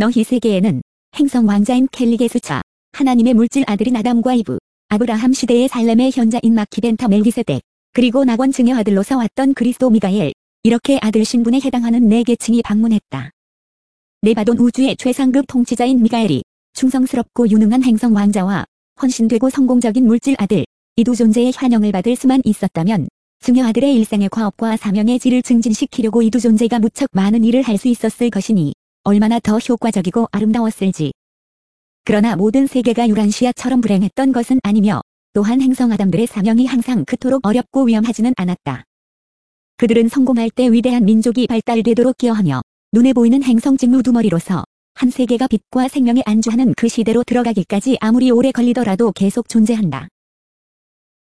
너희 세계에는 행성 왕자인 켈리게스차, 하나님의 물질 아들인 아담과 이브, 아브라함 시대의 살렘의 현자인 마키벤터 멜기세덱, 그리고 낙원 증여 아들로서 왔던 그리스도 미가엘, 이렇게 아들 신분에 해당하는 네 계층이 방문했다. 네바돈 우주의 최상급 통치자인 미가엘이 충성스럽고 유능한 행성 왕자와 헌신되고 성공적인 물질 아들, 이 두 존재의 환영을 받을 수만 있었다면 증여 아들의 일생의 과업과 사명의 질을 증진시키려고 이 두 존재가 무척 많은 일을 할 수 있었을 것이니 얼마나 더 효과적이고 아름다웠을지. 그러나 모든 세계가 유란시아처럼 불행했던 것은 아니며 또한 행성 아담들의 사명이 항상 그토록 어렵고 위험하지는 않았다. 그들은 성공할 때 위대한 민족이 발달되도록 기여하며 눈에 보이는 행성 직무 두머리로서 한 세계가 빛과 생명에 안주하는 그 시대로 들어가기까지 아무리 오래 걸리더라도 계속 존재한다.